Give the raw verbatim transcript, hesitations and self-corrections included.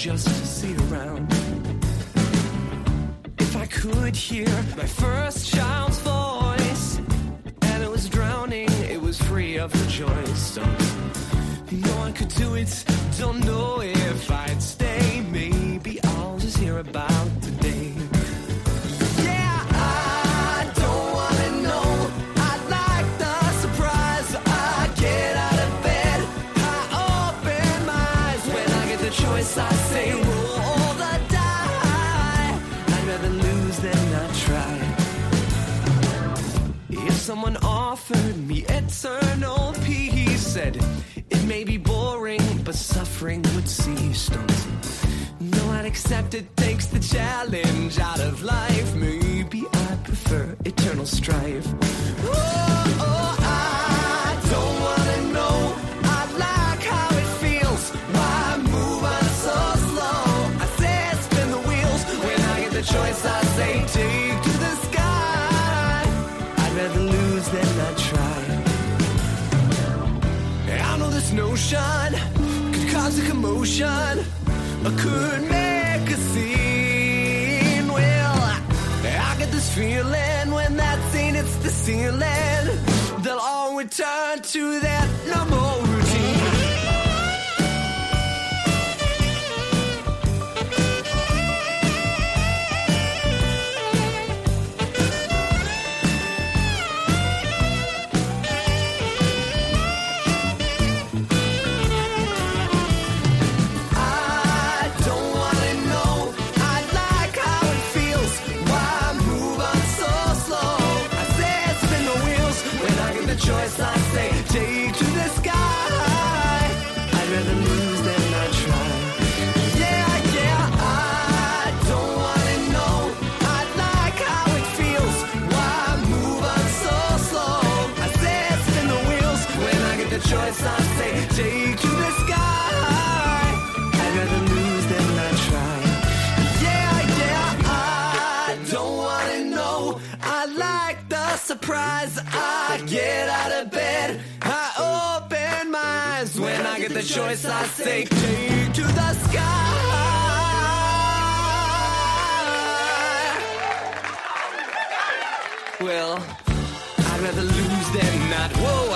just to see around. If I could hear my first child's voice, and it was drowning, it was free of the choice. Don't know I could do it, don't know if I'd stay. Maybe I'll just hear about today. Yeah, I don't wanna know. I like the surprise. I get out of bed, I open my eyes. When I get the choice, I say roll the die. I'd rather lose than not try. If someone offered me eternal peace, said it may be boring, but suffering would cease. Don't know I'd accept it, takes the challenge out of life. Maybe I prefer eternal strife. Oh, oh, I don't wanna know. I like how it feels. Why move on so slow? I say spin the wheels. When I get the choice, I say take to the sky. I'd rather lose than not try. I know this notion could cause a commotion, or could make a scene. Well, I get this feeling when that scene hits the ceiling, they'll all return to that normal routine. Choice, I say, take to the sky. I'd rather lose than not try. Yeah, yeah, I don't wanna know. I like how it feels. Why move on so slow? I say, spin the wheels. When I get the choice, I say, take to the sky. I'd rather lose than not try. Yeah, yeah, I don't wanna know. I like the surprise. I get out of bed, I open my eyes. When I get the choice, I say, take to the sky. Well, I'd rather lose than not. Whoa.